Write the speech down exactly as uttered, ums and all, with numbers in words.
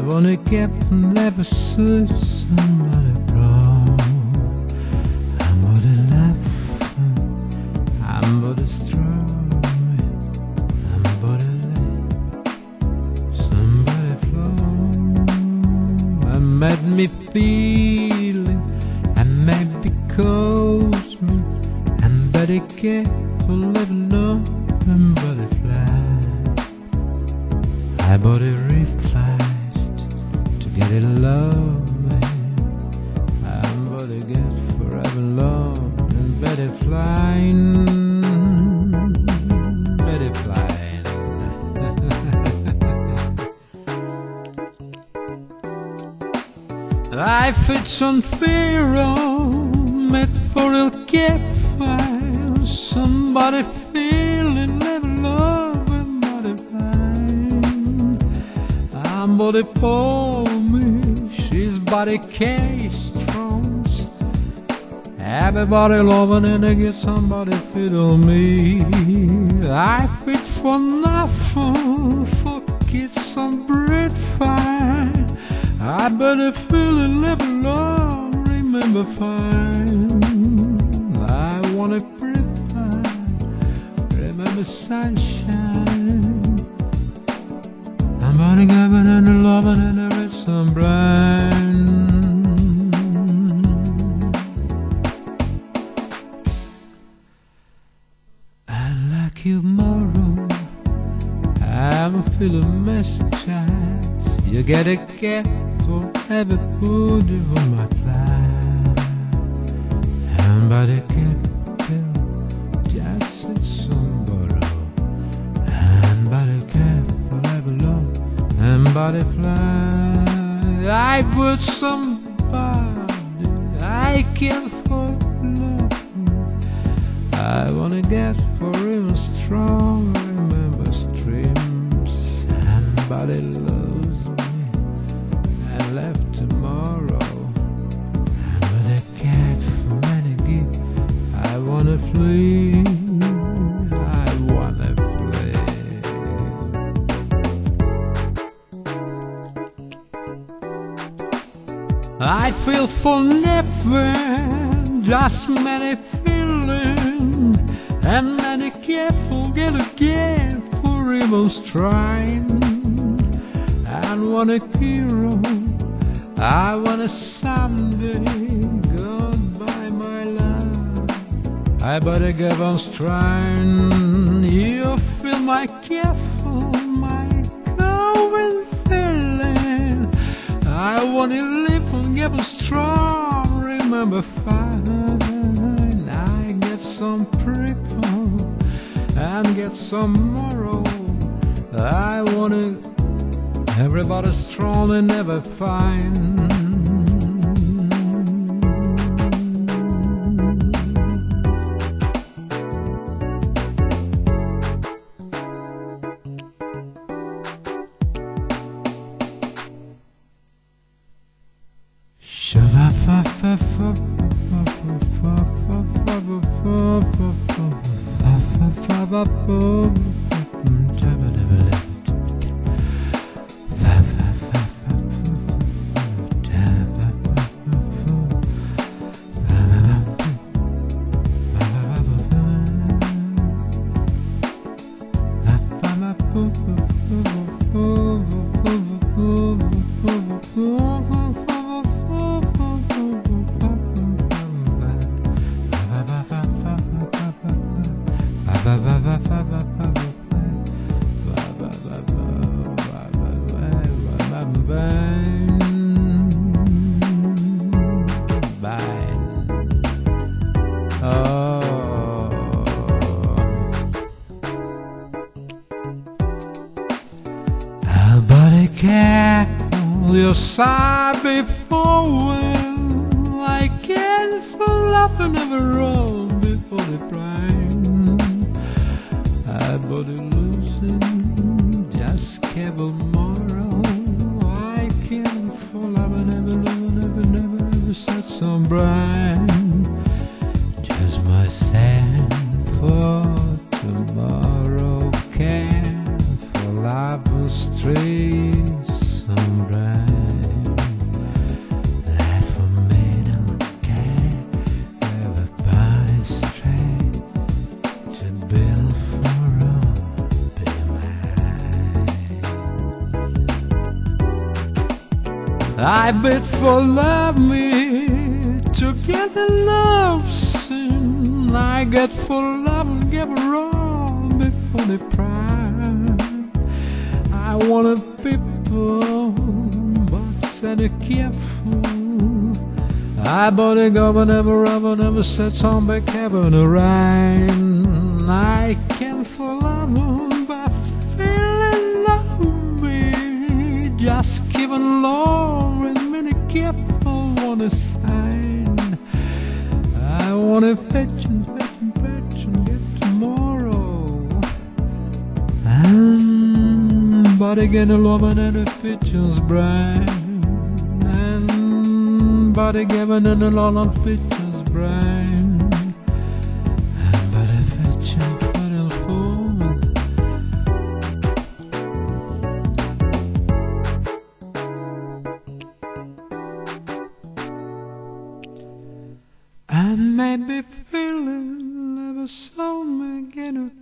wanna get never see somebody wrong. I'm body laughing, I'm body strong, I'm body late, somebody flown. I made me feeling, I made because me, I'm better careful living on, I'm body fly. I body reflects to get it love, man. I'm body get forever long and better flying, better flying. Life it's unfair, made for a get file. Somebody feeling never love and body flying. I'm body for me, she's body case strong. Everybody loving and I get somebody fit on me. I fit for nothing, for kids some bread fine. I better feel and live alone, remember fine. I wanna breathe fine, remember sunshine. I'm burning heaven and the loving and there is some blind. I like you tomorrow, I'm feeling messages. You gotta get for every food on my fly. And by the careful, just sit some borrow. And by the careful, every love, and by the fly. I put somebody I care for love. I wanna get for even strong. Remember streams, somebody loves me and left tomorrow. And with a cat for many gift, I wanna flee. I wanna flee. I feel for never, just many feeling, and many careful get a gift for even trying. And want a hero, I want a someday. Goodbye, my love, I better give on trying. You feel my careful, my going feeling. I want to live and give a strong. Remember fine, I get some people and get some moral. I want to everybody strong and never fine. You're sad before well, I can't fall up and never roll before the prime. I body losing, just cable moral. I can't fall up and never, never, never, never, never set some brine. Just my sand for tomorrow, can't fall up the street some brine. I bid for love me to get the love sin. I get for love and give her all before they pride. I wanted people, but said it careful. I bought a governor, never ever, never said some back heaven a rhyme. I can't for love but feeling love me. Just giving love and many careful want a sign. I want to fetch and fetch and fetch and get tomorrow. And but again, a woman and the picture's bright. And but again, and the lot of picture's bright. And but a fetch and but a fool. I may be feeling ever so again.